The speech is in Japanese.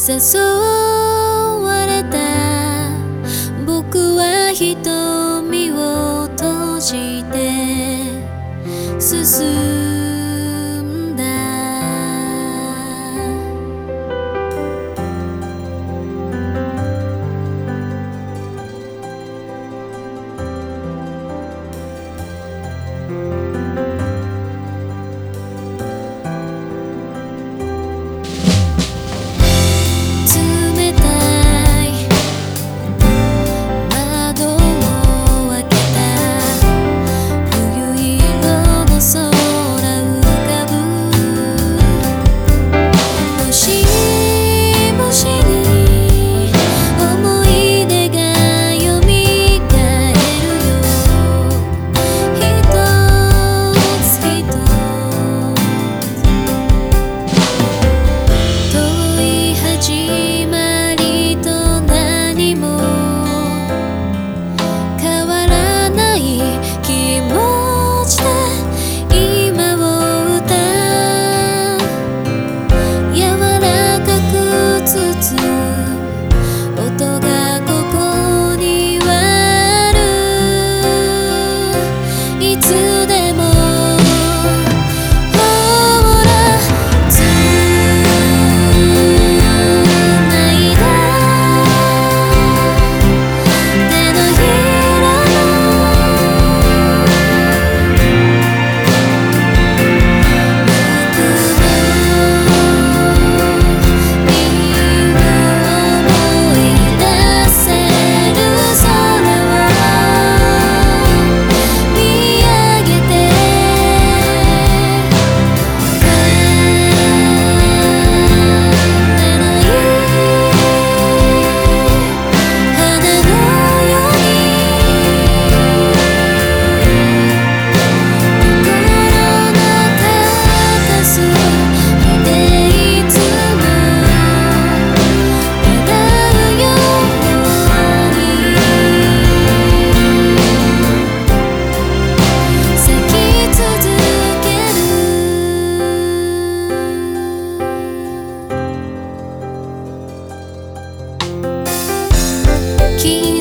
誘われた僕は瞳を閉じて進んだ。冷たい窓を開けた冬色の空浮かぶ星々に思い出がよみがえるよ。一つ一つ遠い始まりと何も変わらない気持ちで今を歌う。柔らかく包む音がここにはある。いつでもほらつないだ手のひら思い出せる空を見上げて帰れない花のように心の片隅でいつも笑うように咲き続ける。